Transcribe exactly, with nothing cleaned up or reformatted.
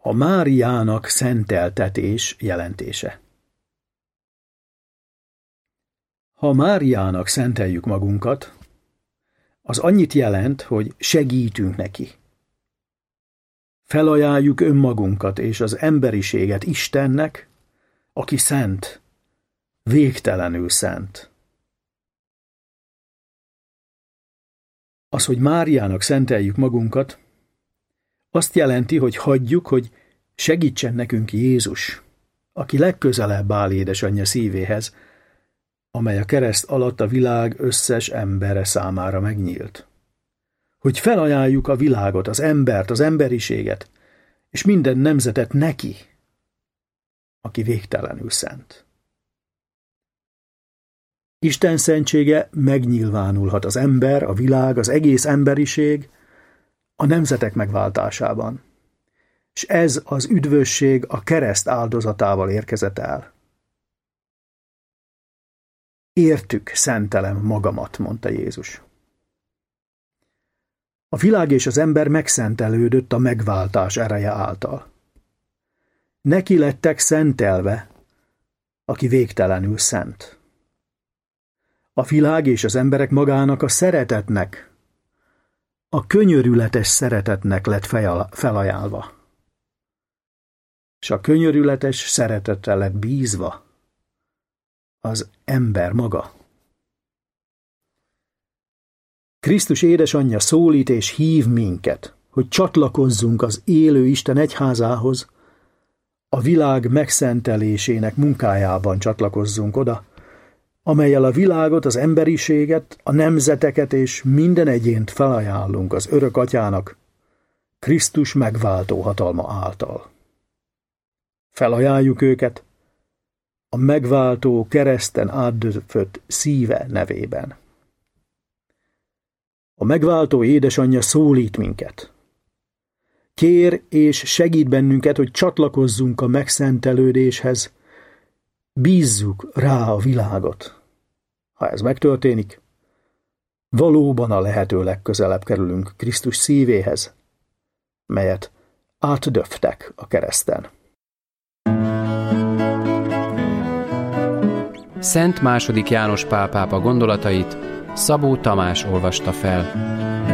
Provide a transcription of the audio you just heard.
A Máriának szenteltetés jelentése. Ha Máriának szenteljük magunkat, az annyit jelent, hogy segítünk neki. Felajánljuk önmagunkat és az emberiséget Istennek, aki szent, végtelenül szent. Az, hogy Máriának szenteljük magunkat, azt jelenti, hogy hagyjuk, hogy segítsen nekünk Jézus, aki legközelebb áll édesanyja szívéhez, amely a kereszt alatt a világ összes embere számára megnyílt. Hogy felajánljuk a világot, az embert, az emberiséget, és minden nemzetet neki, aki végtelenül szent. Isten szentsége megnyilvánulhat az ember, a világ, az egész emberiség, a nemzetek megváltásában. És ez az üdvösség a kereszt áldozatával érkezett el. Értük szentelem magamat, mondta Jézus. A világ és az ember megszentelődött a megváltás ereje által. Neki lettek szentelve, aki végtelenül szent. A világ és az emberek magának a szeretetnek, a könyörületes szeretetnek lett felajánlva. És a könyörületes szeretetre lett bízva az ember maga. Krisztus édesanyja szólít és hív minket, hogy csatlakozzunk az élő Isten egyházához, a világ megszentelésének munkájában csatlakozzunk oda, amellyel a világot, az emberiséget, a nemzeteket és minden egyént felajánlunk az örök atyának, Krisztus megváltó hatalma által. Felajánljuk őket a megváltó kereszten átdöfött szíve nevében. A megváltó édesanyja szólít minket. Kér és segít bennünket, hogy csatlakozzunk a megszentelődéshez, bízzuk rá a világot. Ha ez megtörténik, valóban a lehető legközelebb kerülünk Krisztus szívéhez, melyet átdöftek a kereszten. Szent második János Pál pápa gondolatait Szabó Tamás olvasta fel.